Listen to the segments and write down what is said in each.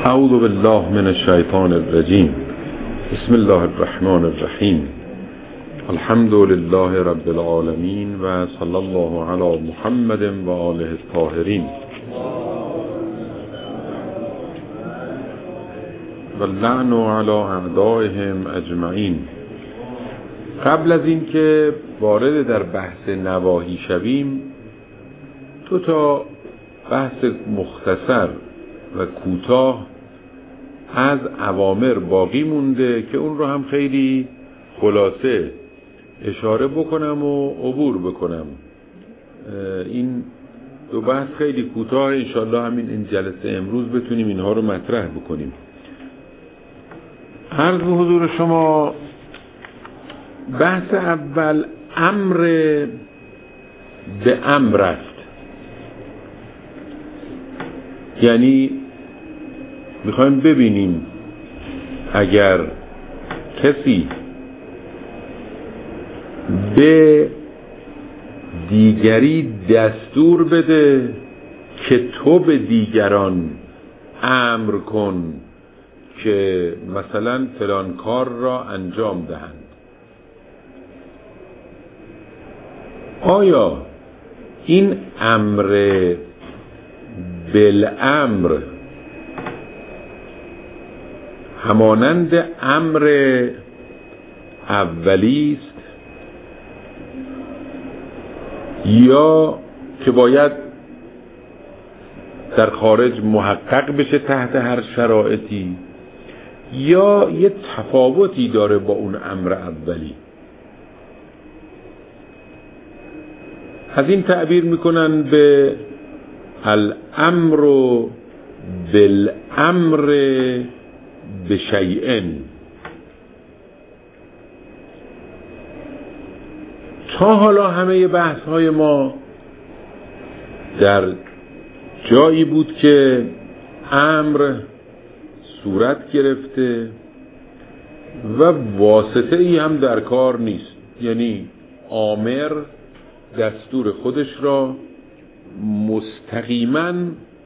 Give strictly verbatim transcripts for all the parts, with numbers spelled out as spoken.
اعوذ بالله من الشیطان الرجیم. بسم الله الرحمن الرحیم. الحمد لله رب العالمین و صلی الله علی محمد و آله الطاهرین و اللعن علی اعدائهم اجمعین. قبل از این که وارد در بحث نواهی شویم، دو تا بحث مختصر و کوتاه از اوامر باقی مونده که اون رو هم خیلی خلاصه اشاره بکنم و عبور بکنم. این دو بحث خیلی کوتاه، انشالله همین این جلسه امروز بتونیم اینها رو مطرح بکنیم. عرض به حضور شما، بحث اول امر به امر است. یعنی میخوایم ببینیم اگر کسی به دیگری دستور بده که تو به دیگران امر کن که مثلا فلان کار را انجام دهند، آیا این امر بالامر همانند امر اولی است یا که باید در خارج محقق بشه تحت هر شرایطی، یا یه تفاوتی داره با اون امر اولی؟ از این تعبیر میکنن به الامر بالامر بشیئن. تا حالا همه بحث های ما در جایی بود که امر صورت گرفته و واسطه ای هم در کار نیست، یعنی آمر دستور خودش را مستقیما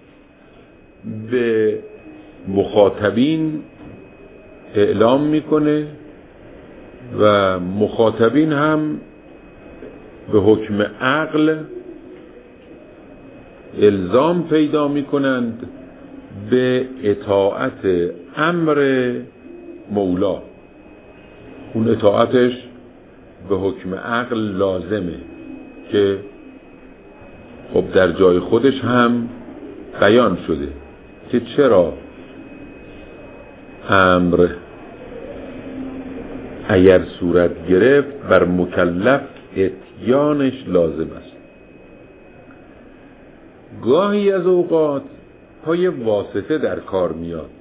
به مخاطبین اعلام میکنه و مخاطبین هم به حکم عقل الزام پیدا میکنند به اطاعت امر مولا. اون اطاعتش به حکم عقل لازمه که خب در جای خودش هم بیان شده که چرا امر اگر صورت گرفت بر مکلف اتیانش لازم است. گاهی از اوقات پای واسطه در کار میاد،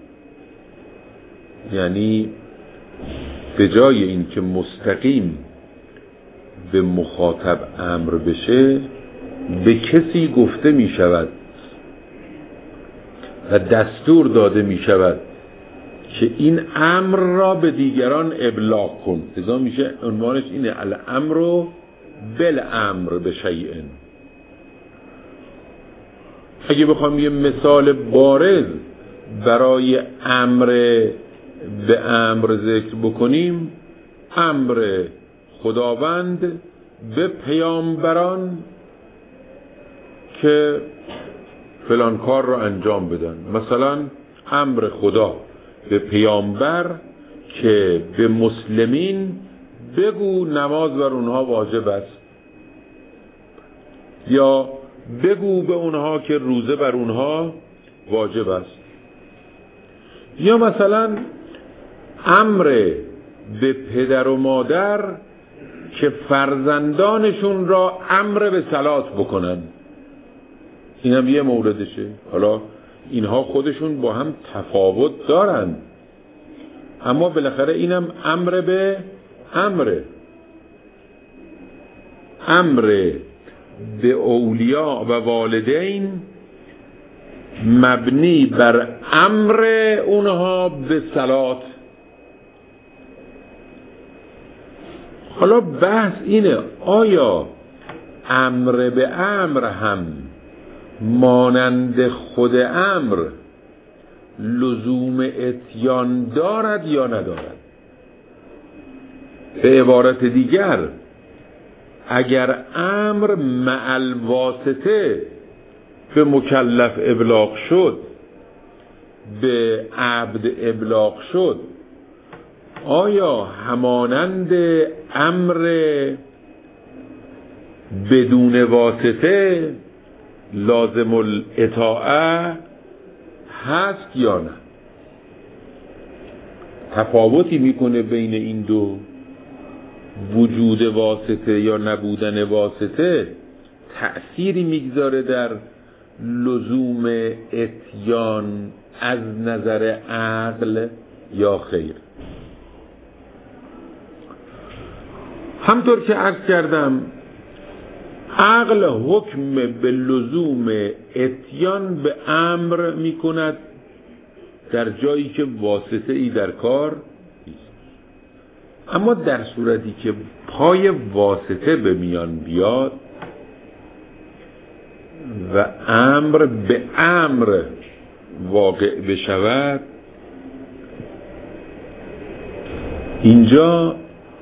یعنی به جای این که مستقیم به مخاطب امر بشه، به کسی گفته می شود و دستور داده می شود که این امر را به دیگران ابلاغ کن. لذا میشه عنوانش اینه الامر بالامر بشیئن. اگه بخوام یه مثال بارز برای امر به امر ذکر بکنیم، امر خداوند به پیامبران که فلان کار را انجام بدن. مثلا امر خدا به پیامبر که به مسلمین بگو نماز بر اونها واجب است، یا بگو به اونها که روزه بر اونها واجب است، یا مثلا امر به پدر و مادر که فرزندانشون را امر به صلات بکنن. این هم یه موردشه. حالا اینها خودشون با هم تفاوت دارن، اما بالاخره اینم امر به امر. امر به اولیاء و والدین مبنی بر امر اونها به صلات. حالا بحث اینه آیا امر به امر هم مانند خود امر لزوم اتیان دارد یا ندارد. به عبارت دیگر اگر امر مع الواسطه به مکلف ابلاغ شد، به عبد ابلاغ شد، آیا همانند امر بدون واسطه لازم الاطاعه هست یا نه؟ تفاوتی میکنه بین این دو؟ وجود واسطه یا نبودن واسطه تأثیری میگذاره در لزوم اتیان از نظر عقل یا خیر؟ همطور که عرض کردم، عقل حکم به لزوم اتیان به امر می کند در جایی که واسطه ای در کار نیست. اما در صورتی که پای واسطه به میان بیاد و امر به امر واقع بشود، اینجا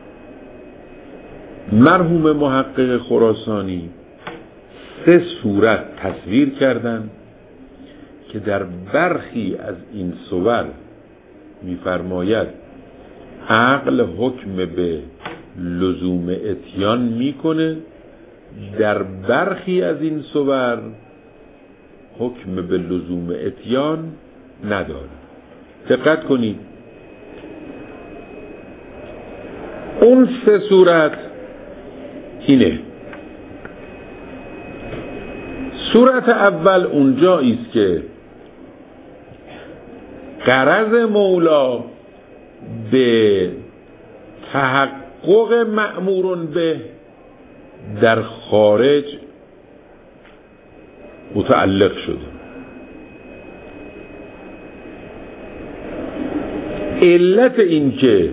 مرحوم محقق خراسانی سه صورت تصویر کردند که در برخی از این صور می‌فرماید عقل حکم به لزوم اتیان میکنه، در برخی از این صور حکم به لزوم اتیان نداره. دقت کنید، اون سه صورت اینه. صورت اول اونجایی است که غرض مولا به تحقق مأمور به در خارج متعلق شده. علت این که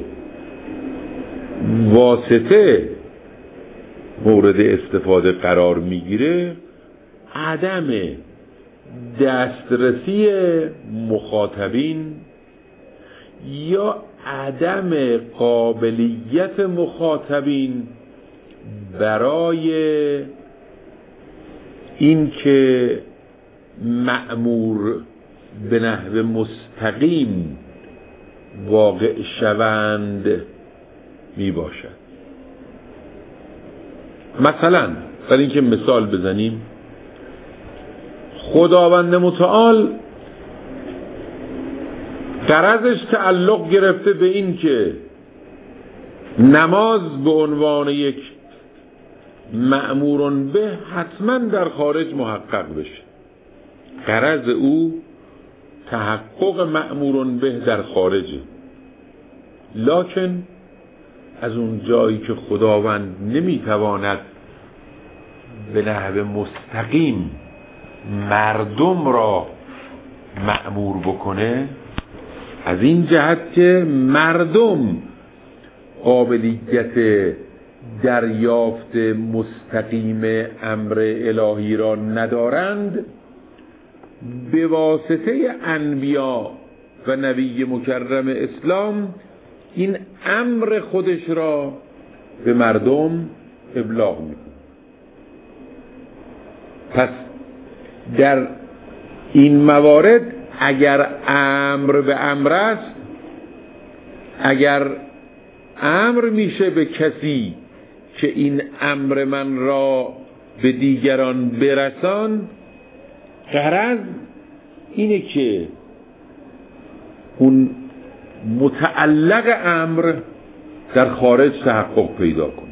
واسطه مورد استفاده قرار میگیره عدم دسترسی مخاطبین یا عدم قابلیت مخاطبین برای این که مأمور به نحو مستقیم واقع شوند می باشد. مثلا برای اینکه مثال بزنیم، خداوند متعال غرضش تعلق گرفته به این که نماز به عنوان یک مأمور به حتما در خارج محقق بشه. غرض او تحقق مأمور به در خارجه، لکن از اون جایی که خداوند نمیتواند به نحو مستقیم مردم را مأمور بکنه، از این جهت که مردم قابلیت دریافت مستقیم امر الهی را ندارند، به واسطه انبیا و نبی مکرم اسلام این امر خودش را به مردم ابلاغ میکنه. پس در این موارد اگر امر به امر است، اگر امر میشه به کسی که این امر من را به دیگران برسان، غرض اینه که اون متعلق امر در خارج تحقق پیدا کنه.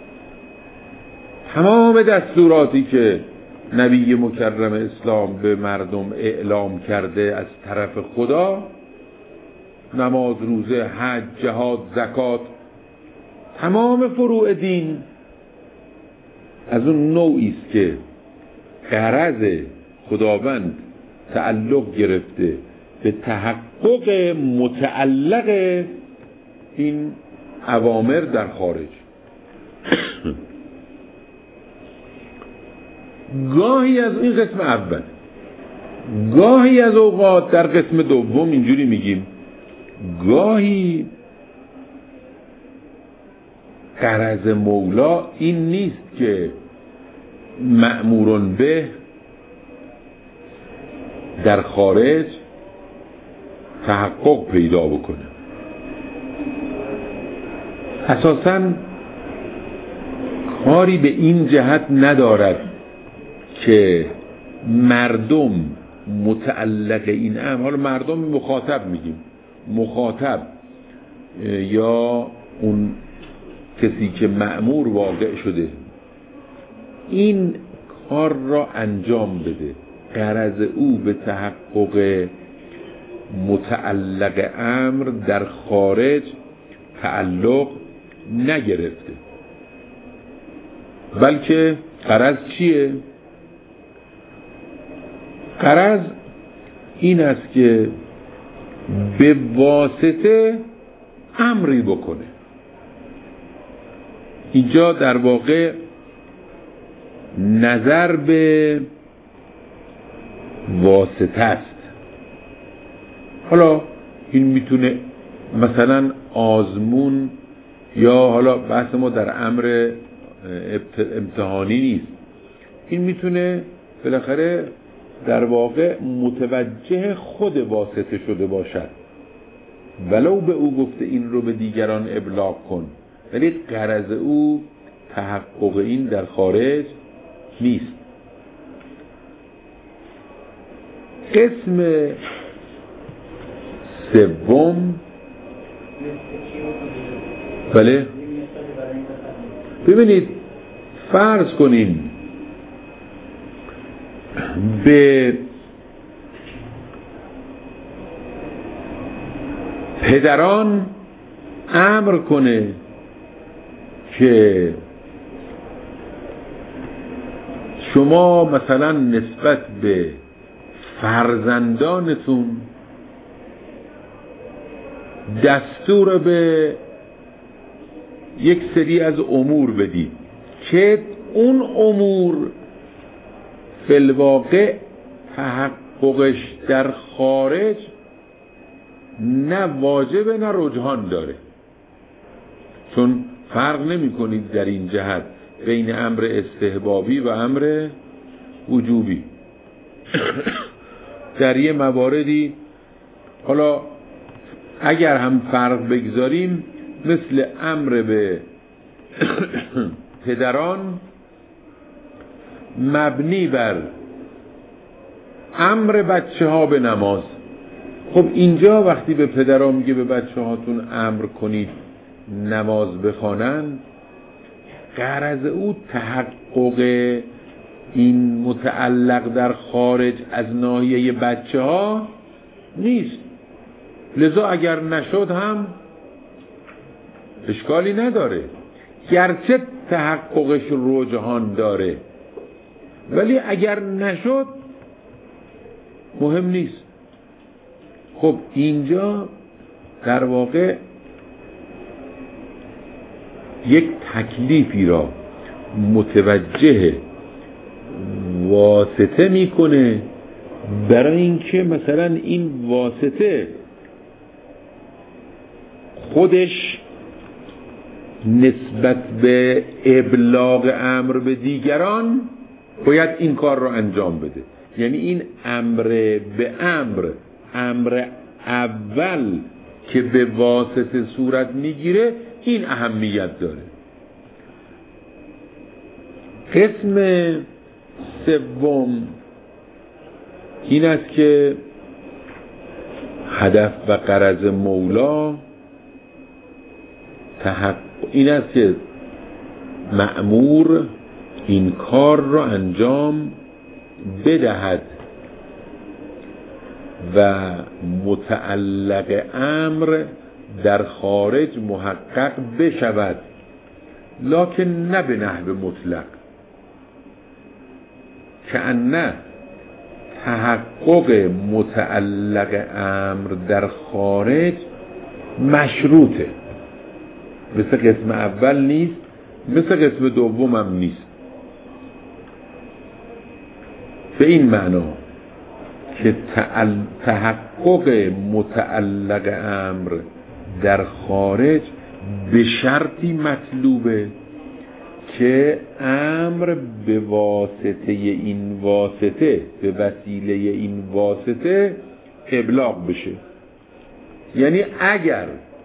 تمام دستوراتی که نبی مکرم اسلام به مردم اعلام کرده از طرف خدا، نماز، روزه، حج، جهاد، زکات، تمام فروع دین از اون نوعی است که غرض خداوند تعلق گرفته به تحقق متعلق این اوامر در خارج. گاهی از این قسم اول، گاهی از اوقات در قسم دوم اینجوری میگیم گاهی غرض مولا این نیست که مأمورون به در خارج تحقق پیدا بکنه. اساساً کاری به این جهت ندارد که مردم متعلق این امر، حالا مردم مخاطب میگیم، مخاطب یا اون کسی که مأمور واقع شده این کار را انجام بده، غرض او به تحقق متعلق امر در خارج تعلق نگرفته، بلکه غرض چیه؟ غرض این است که به واسطه امری بکنه. اینجا در واقع نظر به واسطه است. حالا این میتونه مثلا آزمون، یا حالا بحث ما در امر امتحانی نیست، این میتونه بالاخره در واقع متوجه خود واسطه شده باشد، ولو به او گفته این رو به دیگران ابلاغ کن، ولی غرض او تحقق این در خارج نیست. قسم سوم، بله ببینید، فرض کنیم به پدران امر کنه که شما مثلا نسبت به فرزندانتون دستور به یک سری از امور بدید که اون امور فی الواقع تحققش در خارج نه واجب نه رجحان داره، چون فرق نمی کنید در این جهت بین امر استحبابی و امر وجوبی. در یه مواردی حالا اگر هم فرق بگذاریم، مثل امر به پدران مبنی بر امر بچه ها به نماز. خب اینجا وقتی به پدران میگه به بچه هاتون امر کنید نماز بخوانن، غرض او تحقق این متعلق در خارج از ناحیه بچه ها نیست، لذا اگر نشد هم اشکالی نداره، گرچه تحققش رجحان داره، ولی اگر نشد مهم نیست. خب اینجا در واقع یک تکلیفی را متوجه واسطه میکنه، برای اینکه مثلا این واسطه خودش نسبت به ابلاغ امر به دیگران باید این کار را انجام بده. یعنی این امر به امر، امر اول که به واسطه صورت میگیره، این اهمیت داره. قسم سوم این است که هدف و غرض مولا تحقق این است که مأمور این کار را انجام بدهد و متعلق امر در خارج محقق بشود، لکن نه به نحو مطلق، که نه تحقق متعلق امر در خارج مشروطه، مثل قسم اول نیست، مثل قسم دوم هم نیست. به این معنا که تحقق متعلق امر در خارج به شرطی مطلوبه که امر به واسطه این واسطه به وسیله این واسطه ابلاغ بشه. یعنی اگر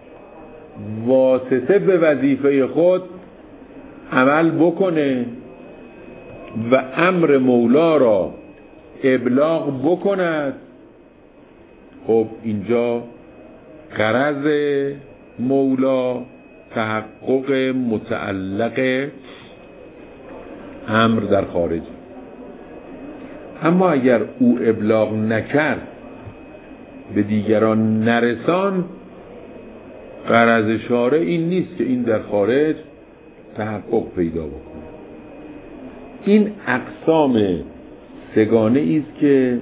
واسطه به وظیفه خود عمل بکنه و امر مولا را ابلاغ بکند، خب اینجا غرض مولا تحقق متعلق امر در خارج. اما اگر او ابلاغ نکرد، به دیگران نرسان، غرض شارع این نیست که این در خارج تحقق پیدا بکنه. این اقسام سگانه ایست که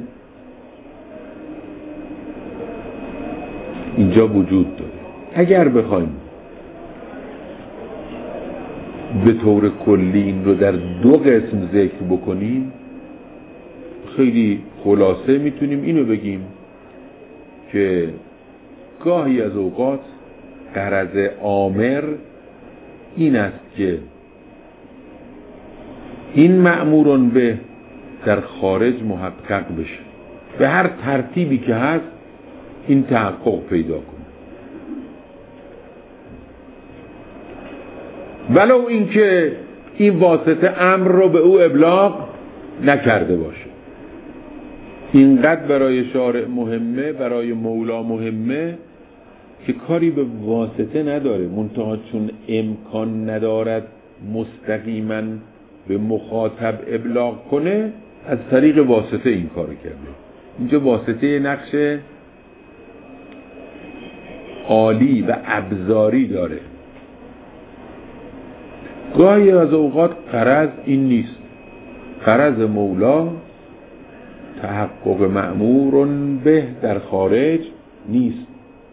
اینجا وجود داره. اگر بخوایم به طور کلی این رو در دو قسم ذکر بکنیم، خیلی خلاصه میتونیم اینو بگیم که گاهی از اوقات غرض آمر این است که این مأمورون به در خارج محقق بشه، به هر ترتیبی که هست این تحقق پیدا کنه، ولو اینکه این واسطه امر رو به او ابلاغ نکرده باشه. اینقدر برای شارع مهمه، برای مولا مهمه که کاری به واسطه نداره، منتها چون امکان ندارد مستقیما به مخاطب ابلاغ کنه، از طریق واسطه این کارو کرده. اینجا واسطه نقش عالی و ابزاری داره. گاهی از اوقات غرض این نیست، غرض مولا تحقق مأمورون به در خارج نیست،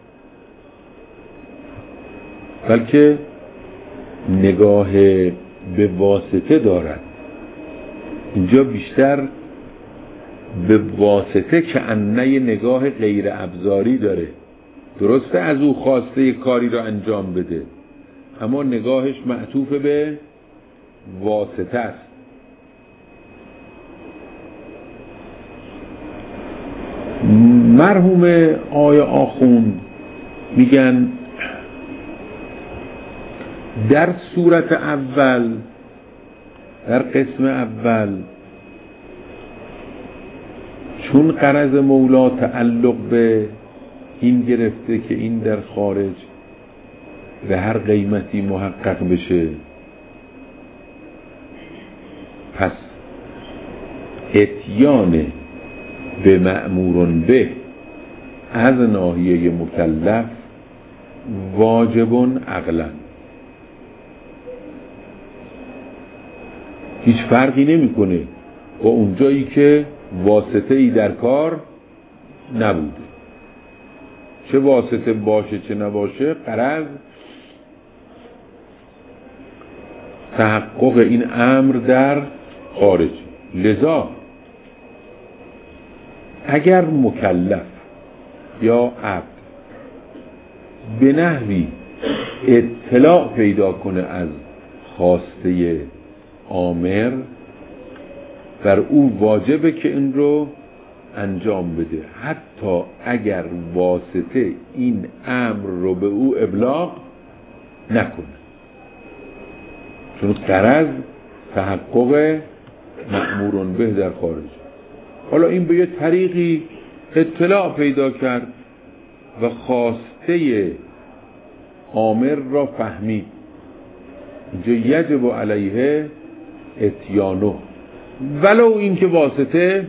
بلکه نگاه به واسطه دارد. اینجا بیشتر به واسطه که انه نگاه غیر ابزاری داره. درسته از او خواسته کاری را انجام بده، اما نگاهش معطوف به واسطه است. مرحوم آیا آخوند میگن در صورت اول، در قسم اول، چون غرض مولا تعلق به این گرفته که این در خارج به هر قیمتی محقق بشه، پس اتیان به مأمورون به از ناحیه مکلف واجبون عقلا. هیچ فرقی نمیکنه با اونجایی که واسطه ای در کار نبوده، چه واسطه باشه چه نباشه، غرض تحقق این امر در خارج. لذا اگر مکلف یا عبد به نحوی اطلاع پیدا کنه از خواسته آمر، بر او واجبه که این رو انجام بده، حتی اگر واسطه این امر رو به او ابلاغ نکنه، چون غرض تحقق مأمورون به در خارج. حالا این به یه طریقی اطلاع پیدا کرد و خواسته آمر را فهمید، اینجا یجب علیه اتیانو، ولو این که واسطه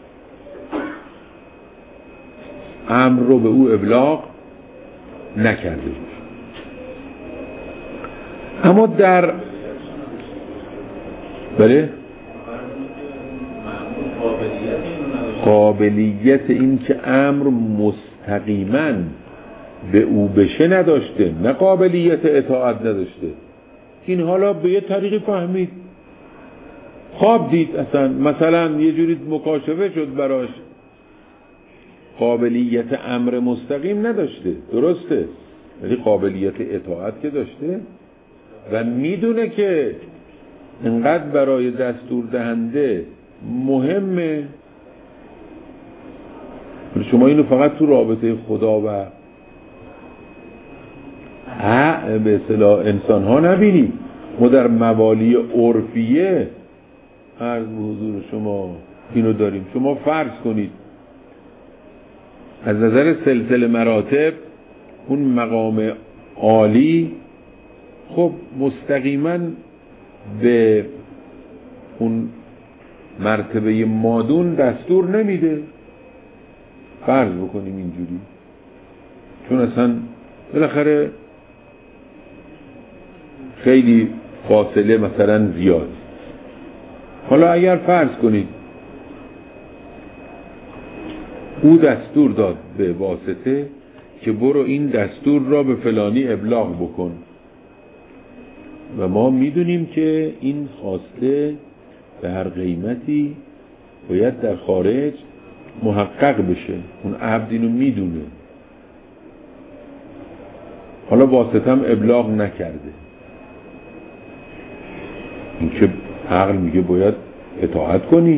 امر رو به او ابلاغ نکرده بود. اما در بله قابلیت این که امر مستقیما به او بشه نداشته، نه قابلیت اطاعت نداشته. این حالا به یه طریقی فهمید، خواب دید، اصلا مثلا یه جوری مکاشفه شد براش قابلیت امر مستقیم نداشته، درسته، ولی قابلیت اطاعت که داشته و میدونه که انقدر برای دستور دهنده مهمه. شما اینو فقط تو رابطه خدا و به اصطلاح انسان ها نبینید، ما در موالی عرفیه عرض به حضور شما اینو داریم. شما فرض کنید از نظر سلسله مراتب اون مقام عالی خب مستقیما به اون مرتبه مادون دستور نمیده، فرض بکنیم اینجوری، چون اصلا بالاخره خیلی فاصله مثلا زیاد. حالا اگر فرض کنید او دستور داد به واسطه که برو این دستور را به فلانی ابلاغ بکن و ما میدونیم که این خواسته به هر قیمتی باید در خارج محقق بشه، اون عبد اینو میدونه، حالا واسطه هم ابلاغ نکرده، این که عقل میگه باید اطاعت کنی،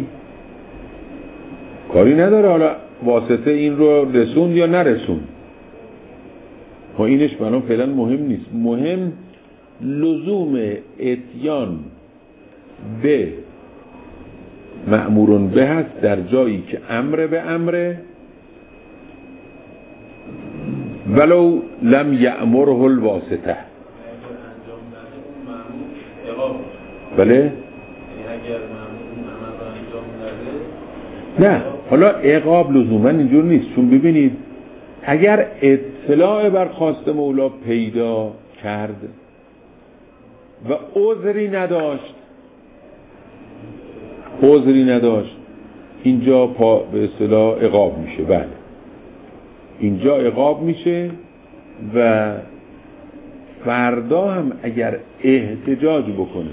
کاری نداره حالا واسطه این رو رسون یا نرسون، ما اینش برام فعلا مهم نیست. مهم لزوم اتیان به مأمورون به هست در جایی که امر به امره ولو لم یأمره الواسطه. بله؟ نه، حالا عقاب لزوما اینجور نیست، چون ببینید اگر اطلاع بر خواست مولا پیدا کرد و عذری نداشت عذری نداشت اینجا پا به اصطلاح عقاب میشه. بله اینجا عقاب میشه و فردا هم اگر احتجاج بکنه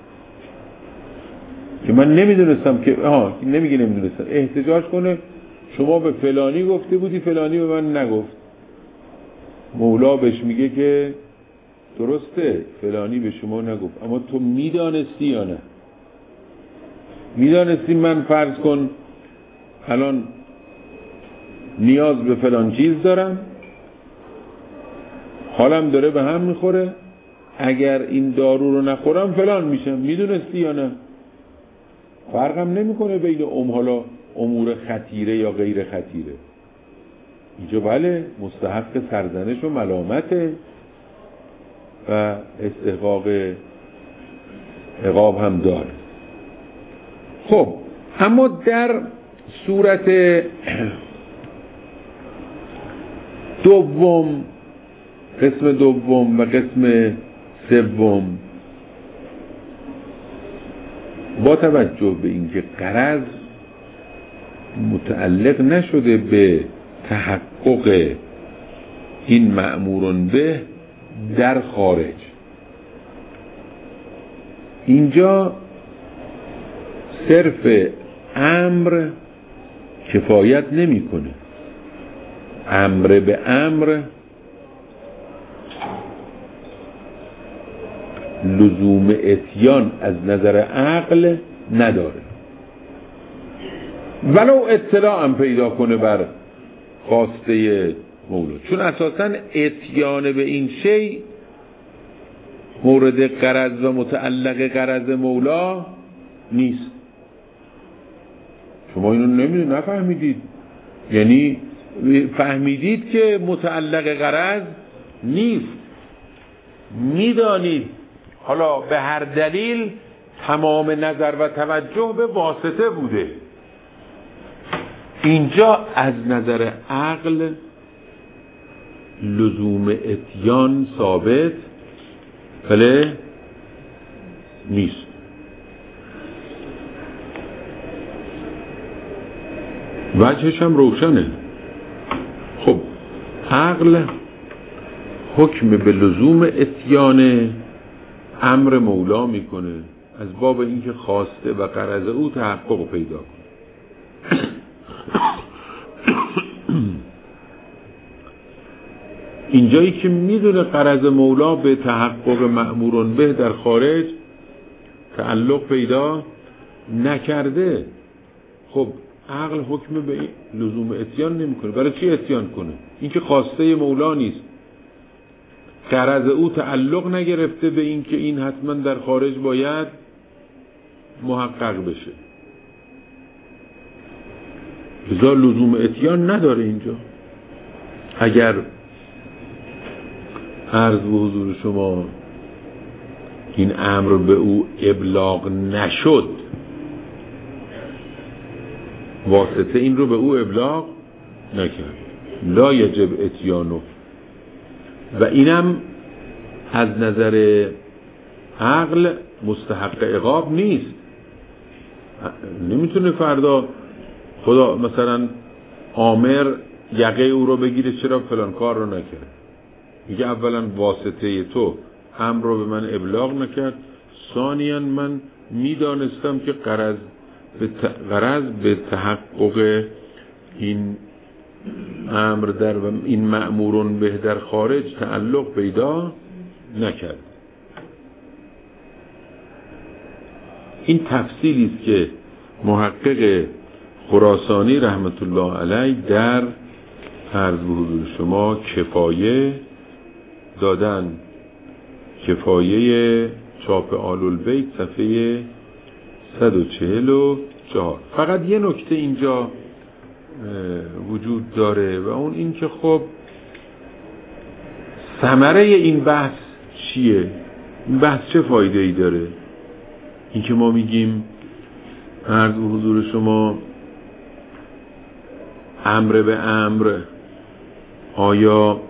که من نمیدونستم که ها نمیگه نمیدونستم احتجاج کنه، شما به فلانی گفته بودی فلانی به من نگفت، مولا بهش میگه که درسته فلانی به شما نگفت اما تو میدانستی یا نه؟ میدانستی من فرض کن الان نیاز به فلان چیز دارم، حالم داره به هم میخوره، اگر این دارو رو نخورم فلان میشم، میدونستی یا نه؟ فرقم نمیکنه بین ام حالا امور خطیره یا غیر خطیره، اینجا بله مستحق سرزنش و ملامته و استحقاق عقاب هم داره. خب اما در صورت دوم، قسم دوم و قسم سوم، با توجه به اینکه غرض متعلق نشده به تحقق این مأمورون به در خارج، اینجا صرف امر کفایت نمیکنه، امر به امر لزوم اتیان از نظر عقل نداره، ولو اطلاع هم پیدا کنه بر خواسته مولا، چون اساساً اتیان به این شی مورد غرض و متعلق غرض مولا نیست. شما اینو نمیدونید، نفهمیدید، یعنی فهمیدید که متعلق غرض نیست، میدانید حالا به هر دلیل تمام نظر و توجه به واسطه بوده. اینجا از نظر عقل لزوم اتیان ثابت بله نیست. وجهش هم روشنه. خب عقل حکم به لزوم اتیان امر مولا میکنه از باب اینکه خواسته و غرض او تحقق پیدا کنه. اینجایی که میدونه غرض مولا به تحقق مأمورون به در خارج تعلق پیدا نکرده، خب عقل حکم به لزوم اتیان نمیکنه. برای چی اتیان کنه؟ این که خواسته مولا نیست، غرض او تعلق نگرفته به این که این حتما در خارج باید محقق بشه، لذا لزوم اتیان نداره اینجا. اگر عرض به حضور شما این امر به او ابلاغ نشد، واسطه این رو به او ابلاغ نکرد، لا یجب اتیانو. و اینم از نظر عقل مستحق عقاب نیست. نمیتونه فردا خدا مثلا آمر یقه او رو بگیره چرا فلان کار رو نکرد. میگه اولا واسطه تو امر رو به من ابلاغ نکرد، ثانیاً من میدانستم که غرض به غرض به تحقق این امر در و این مأمورون به در خارج تعلق پیدا نکرد. این تفصیلی است که محقق خراسانی رحمت الله علیه در عرض به حضور شما کفایه دادن، کفایه چاپ آل البیت صفحه صد و چهل و چهار. فقط یه نکته اینجا وجود داره و اون این که خب ثمره این بحث چیه؟ این بحث چه فایده ای داره؟ این که ما میگیم عرض به حضور شما امر به امر آیا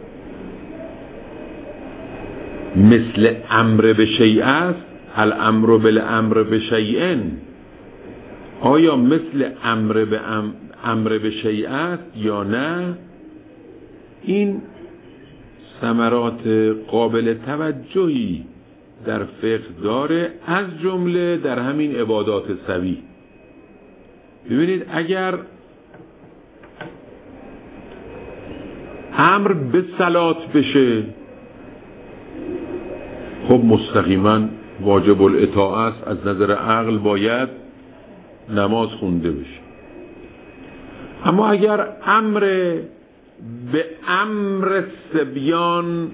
مثل امر به شیء است؟ الامر بالامر به شیئن، آیا مثل امر به امر به شیء است یا نه؟ این ثمرات قابل توجهی در فقه داره، از جمله در همین عبادات سوی. ببینید اگر امر به صلات بشه، خب مستقیما واجب الاطاعه است، از نظر عقل باید نماز خونده بشه. اما اگر امر به امر صبیان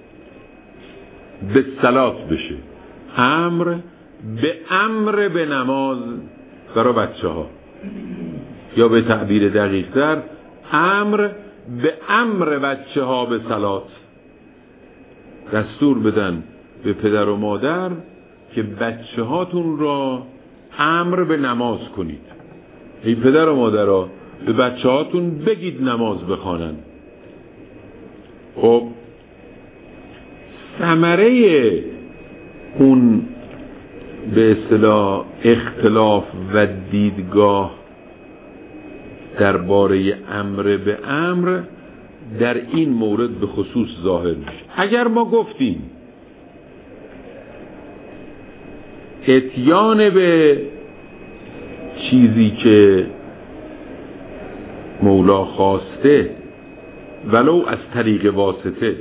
به صلات بشه، امر به امر به نماز برای بچه ها، یا به تعبیر دقیق تر امر به امر بچه ها به صلات، دستور بدن به پدر و مادر که بچه هاتون را امر به نماز کنید. ای پدر و مادر ها به بچه هاتون بگید نماز بخوانن. خب ثمره اون به اصطلاح اختلاف و دیدگاه درباره امر به امر در این مورد به خصوص ظاهر میشه. اگر ما گفتیم اتیان به چیزی که مولا خواسته ولو از طریق واسطه،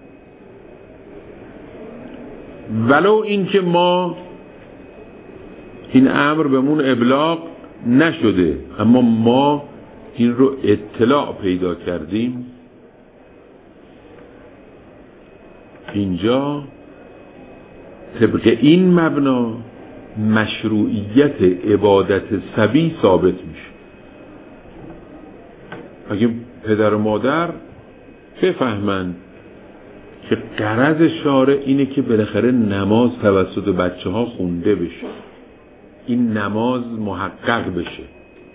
ولو این که ما این امر بهمون ابلاغ نشده اما ما این رو اطلاع پیدا کردیم، اینجا طبق این مبنا مشروعیت عبادت سبی ثابت میشه. اگه پدر و مادر بفهمند که غرض شارع اینه که بالاخره نماز توسط بچه ها خونده بشه، این نماز محقق بشه،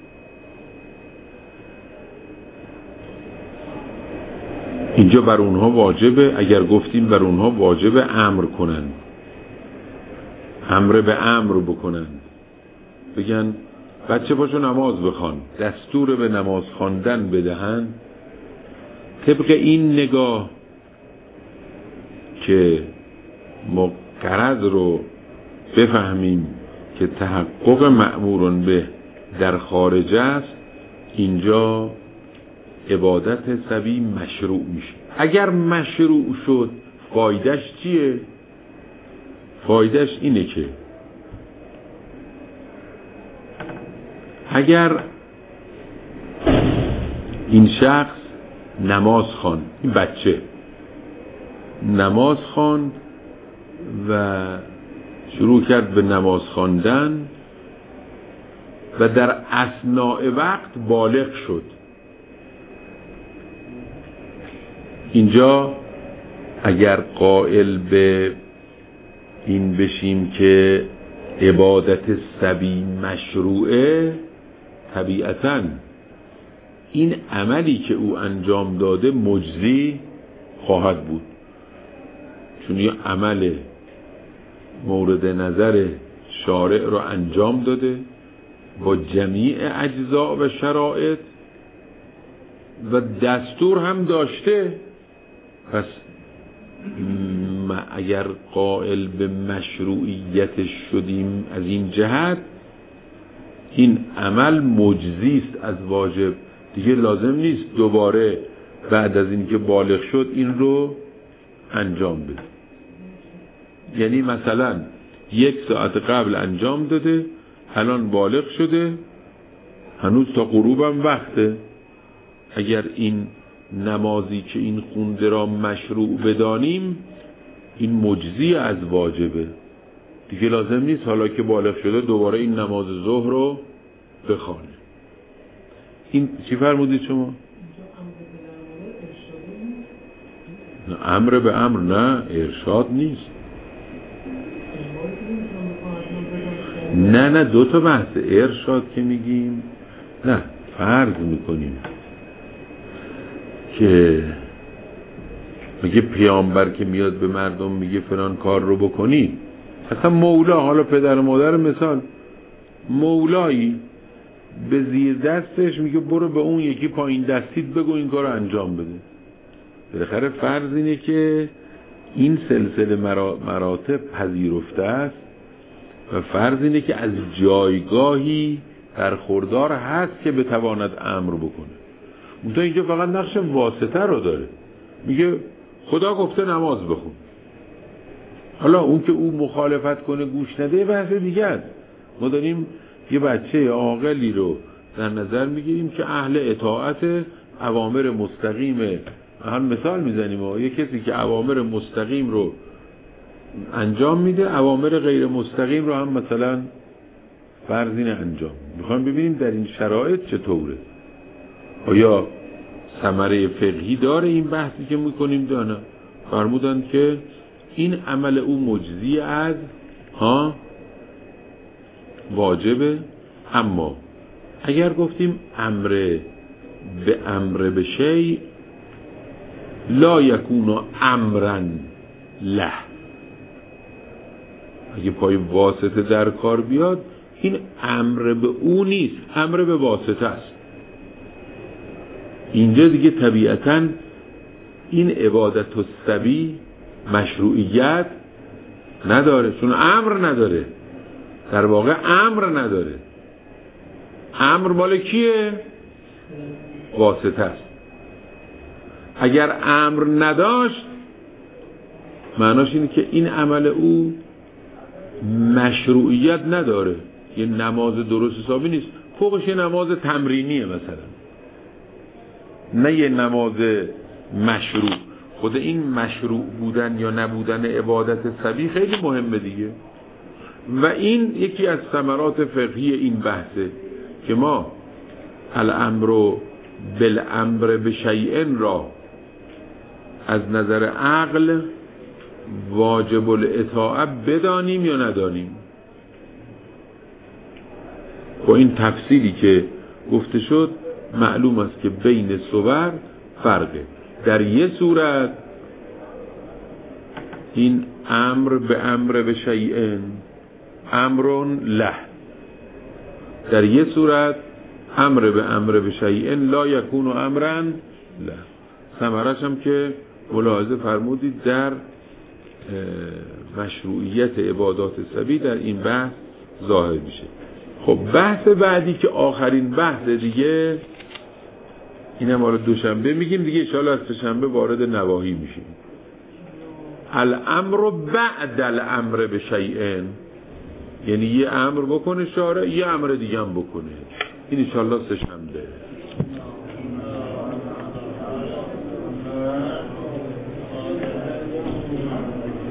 اینجا بر اونها واجبه. اگر گفتیم بر اونها واجبه امر کنند، امر به امر بکنند، بگن بچه پاشو نماز بخوان، دستور به نماز خواندن بدهند، طبق این نگاه که ما غرض رو بفهمیم که تحقق مأمورون به در خارج است، اینجا عبادت سبی مشروع میشه. اگر مشروع شد فایدهش چیه؟ فایدهش اینه که اگر این شخص نماز خواند، این بچه نماز خواند و شروع کرد به نماز خواندن و در اثناء وقت بالغ شد، اینجا اگر قائل به این بشیم که عبادت سبی مشروعه، طبیعتاً این عملی که او انجام داده مجزی خواهد بود، چون یه عمل مورد نظر شارع رو انجام داده با جمیع اجزا و شرایط و دستور هم داشته. پس اگر قائل به مشروعیتش شدیم از این جهت، این عمل مجزی است از واجب، دیگه لازم نیست دوباره بعد از اینکه بالغ شد این رو انجام بده. یعنی مثلا یک ساعت قبل انجام داده، الان بالغ شده، هنوز تا غروبم وقته، اگر این نمازی که این خونده را مشروع بدانیم این مجزی از واجبه، دیگه لازم نیست حالا که بالغ شده دوباره این نماز ظهر رو بخوانه. این چی فرمودید شما؟ نه امر به امر، نه ارشاد نیست. نه نه دو تا بحث، ارشاد که میگیم نه، فرض میکنیم که میگه پیامبر که میاد به مردم میگه فلان کار رو بکنید، اصلا مولا، حالا پدر و مادر مثال، مولایی به زیر دستش میگه برو به اون یکی پایین دستیت بگو این کار رو انجام بده. بالاخره فرض اینه که این سلسله مراتب پذیرفته است و فرض اینه که از جایگاهی برخوردار هست که بتواند امر بکنه. اونتا اینجا فقط نقش واسطه رو داره، میگه خدا گفته نماز بخون. حالا اون که او مخالفت کنه گوش نده بحث دیگه است. ما داریم یه بچه عاقلی رو در نظر میگیریم که اهل اطاعت اوامر مستقیم، هم مثال میزنیم و یه کسی که اوامر مستقیم رو انجام میده، اوامر غیر مستقیم رو هم مثلا فرضین انجام. میخوایم ببینیم در این شرایط چطوره، آیا ثمره فقهی داره این بحثی که میکنیم دانه؟ فرمودن که این عمل او مجزی از ها واجبه. اما اگر گفتیم امر به امر به شی لا یکون امرا له، اگه پای واسطه در کار بیاد این امر به او نیست، امر به واسطه است. اینجا دیگه طبیعتاً این عبادت السبی مشروعیت نداره، چون امر نداره، در واقع امر نداره. امر مال کیه؟ واسطه است. اگر امر نداشت معناش اینه که این عمل او مشروعیت نداره، یه نماز درست حسابی نیست، فوقش یه نماز تمرینیه مثلا، نه یه نماز مشروع. خود این مشروع بودن یا نبودن عبادت سبی خیلی مهمه دیگه، و این یکی از ثمرات فقهی این بحثه که ما الامر بالامر بشیء را از نظر عقل واجب الاطاعه بدانیم یا ندانیم. با این تفصیلی که گفته شد معلوم است که بین صور فرقه. در یه صورت این امر به امر به شیء امرون له، در یه صورت امر به امر به شیء لا یکون امرا له. ثمرش هم که ملاحظه فرمودید در مشروعیت عبادات سبی در این بحث ظاهر میشه. خب بحث بعدی که آخرین بحث دیگه، این هم حالا دوشنبه میگیم دیگه، انشاءالله از سه‌شنبه وارد نواهی میشیم. الامر بعد الامر به شیء، یعنی یه امر بکنه شارع، یه امر دیگه هم بکنه. این انشاءالله سه‌شنبه.